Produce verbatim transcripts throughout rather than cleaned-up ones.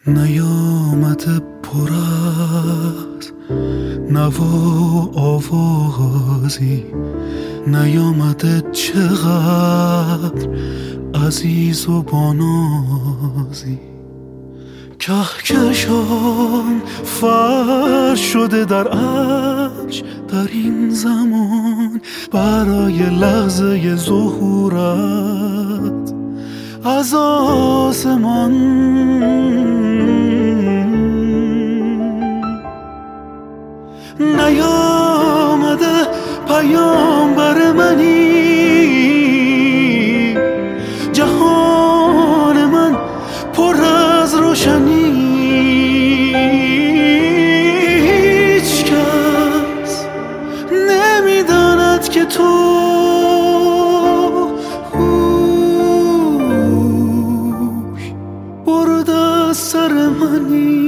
نیامده پر از نوا آوازی، نیامده چقدر عزیز و بانازی. کهکشان فرش شده در عرش در این زمان برای لحظه ظهورت از آسمان. نیامده پیامبر منی، جهان من پر از روشنی. هیچ کس نمیداند که تو برده از سر منی.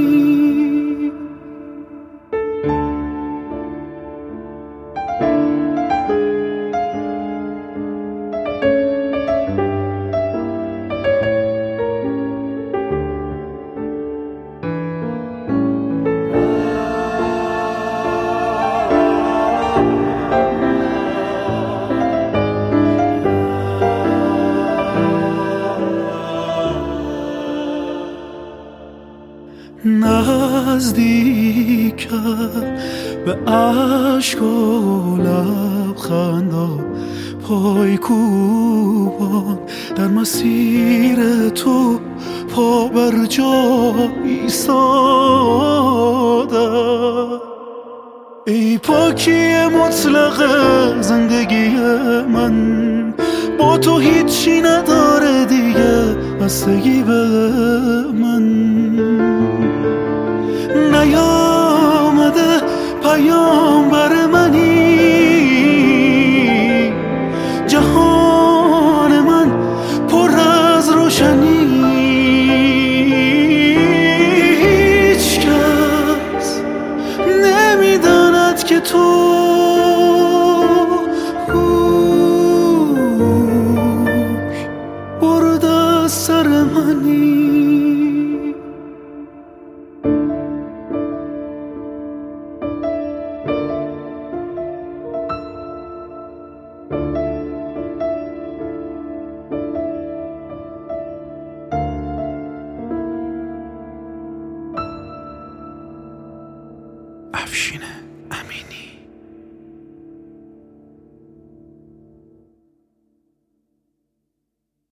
نزدیکم به عشق و لبخندا، پای کوبان در مسیر تو پا بر جا ایستادم. ای پاکی مطلق زندگی من، با تو هیچی نداره دیگه بستگی به من. نیامده پیامبر منی، جهان من پر از روشنی. هیچ کس نمیداند که تو برده از سر منی. افشینه.